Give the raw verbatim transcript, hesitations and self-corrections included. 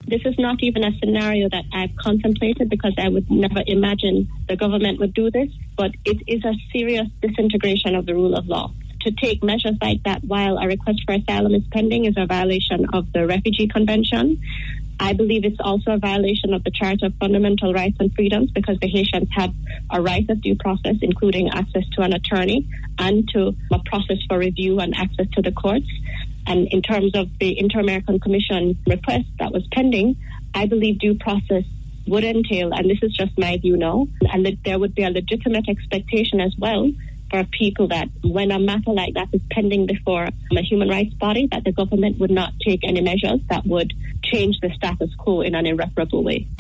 This is not even a scenario that I've contemplated because I would never imagine the government would do this, but it is a serious disintegration of the rule of law. To take measures like that while a request for asylum is pending is a violation of the Refugee Convention. I believe it's also a violation of the Charter of Fundamental Rights and Freedoms because the Haitians have a right of due process, including access to an attorney and to a process for review and access to the courts. And in terms of the Inter-American Commission request that was pending, I believe due process would entail, and this is just my view now, and that there would be a legitimate expectation as well for people that when a matter like that is pending before a human rights body, that the government would not take any measures that would change the status quo in an irreparable way.